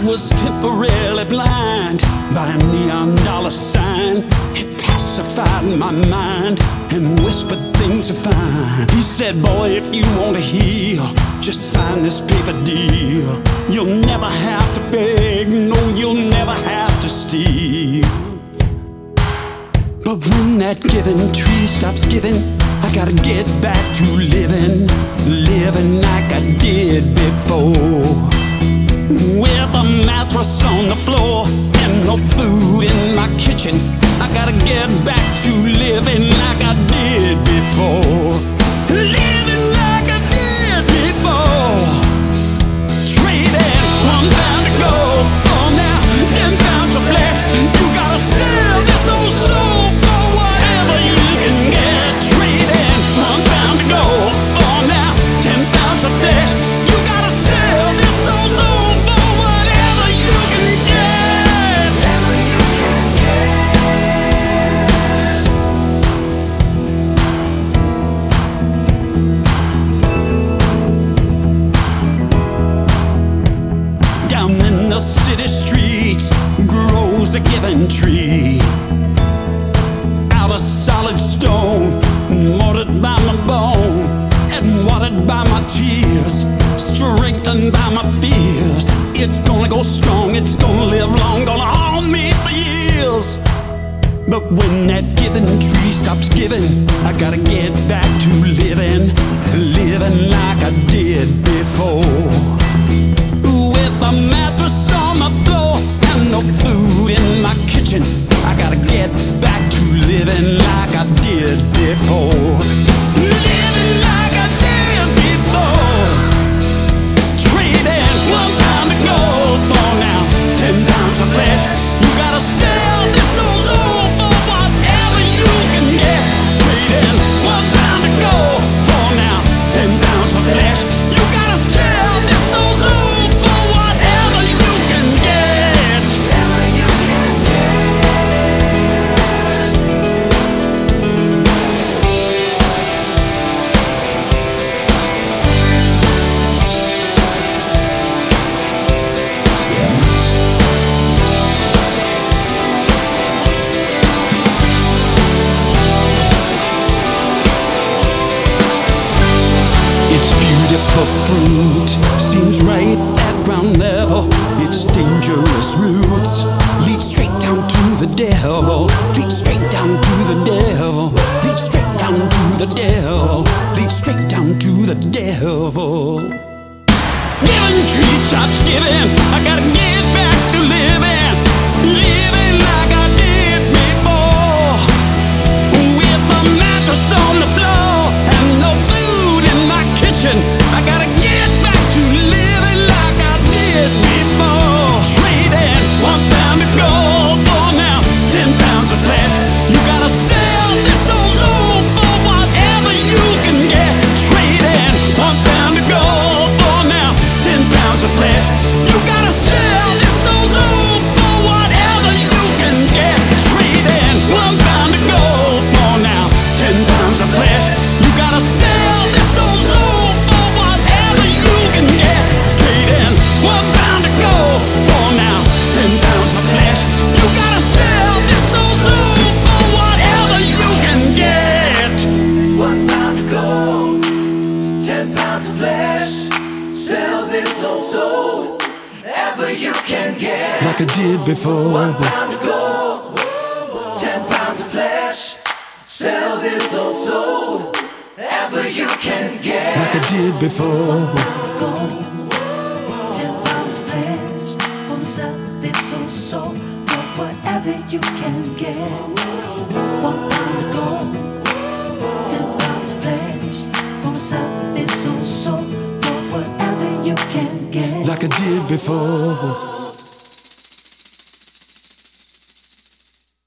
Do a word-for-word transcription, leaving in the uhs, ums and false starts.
was temporarily blind by a neon dollar sign. He pacified my mind and whispered things are fine. He said, boy, if you want to heal, just sign this paper deal. You'll never have to beg, no, you'll never have to steal. But when that giving tree stops giving, I gotta get back to living, living like I did before. With a mattress on the floor and no food in my kitchen, I gotta get back to living like I did before. Living like I did before. Trading one pound to go for now ten pounds of flesh. You gotta sell this old soul for whatever you can get. Trading one pound to go for now ten pounds of flesh. You gotta sell this old soul. The city streets grows a giving tree out of solid stone, molded by my bone and watered by my tears, strengthened by my fears. It's gonna go strong, it's gonna live long, gonna haunt me for years. But when that giving tree stops giving, I gotta get back to living, living like I did before. With a mattress on the floor and no food in my kitchen, I gotta get back to living like I did before. Living like I did before. Trading one pound of gold for now ten pounds of flesh. You gotta sell this old soul for whatever you can get. Trading one pound of gold for now ten pounds of flesh. You gotta sell this old soul. Beautiful fruit seems right at ground level. Its dangerous roots lead straight down to the devil. Lead straight down to the devil. Lead straight down to the devil. Lead straight down to the devil. Giving tree stops giving, I gotta get back to living, living like I did before. With a mattress on the floor and no food in my kitchen, I gotta get back to living like I did before. Trading one pound of gold for now ten pounds of flesh. You gotta sell this old soul for whatever you can get. Trading one pound of gold for now ten pounds of flesh. You gotta sell this old soul for whatever you can get. Trading one pound of gold for now ten pounds of flesh. You gotta sell this old soul for whatever you can get. Trading one pound of gold for now ten pounds of flesh. You gotta sell this old soul for whatever you can get. One pound of gold, ten pounds of flesh. Sell this old soul, ever you can get. Like I did before. One pound of gold, ten pounds of flesh. Sell this old soul, ever you can get. Like I did before. Gold, ten pounds of flesh. Gonna sell this old soul for whatever you can get. One pound of gold, ten pounds of flesh. Gonna sell this old soul for whatever you can get. Like I did before.